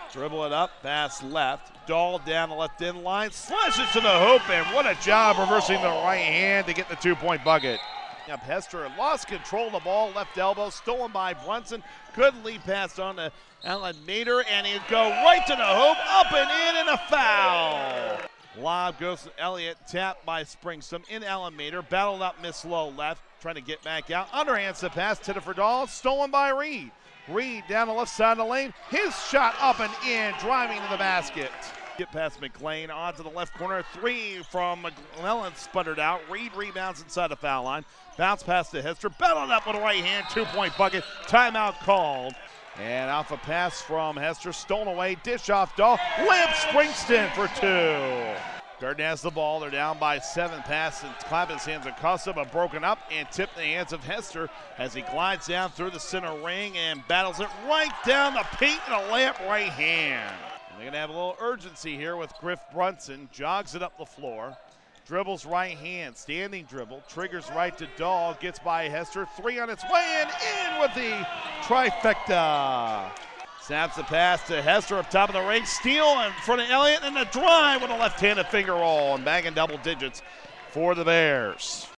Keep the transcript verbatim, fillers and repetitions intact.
Dribble it up, pass left. Dahl down the left end line, slashes to the hoop, and what a job reversing the right hand to get the two-point bucket. Up Hester lost control of the ball, left elbow, stolen by Brunson. Good lead pass on to Alan Mater, and he'll go right to the hoop, up and in, and a foul. Lob goes to Elliott, tapped by Springstrom in Alan Mater, battled up Miss Low left, trying to get back out. Underhands the pass to the for Dahl, stolen by Reed. Reed down the left side of the lane, his shot up and in, driving to the basket. Get past McLean onto the left corner. Three from McClellan sputtered out. Reed rebounds inside the foul line. Bounce pass to Hester. Battled up with a right hand. Two-point bucket. Timeout called. And off a pass from Hester. Stolen away. Dish off Dahl. Lamp Springston for two. Garden has the ball. They're down by seven. Pass and clap his hands Acosta, but broken up and tipped in the hands of Hester as he glides down through the center ring and battles it right down the paint and a lamp right hand. They're going to have a little urgency here with Griff Brunson. Jogs it up the floor. Dribbles right hand. Standing dribble. Triggers right to Dahl. Gets by Hester. Three on its way and in with the trifecta. Snaps the pass to Hester up top of the ring. Steal in front of Elliott and the drive with a left-handed finger roll and back in double digits for the Bears.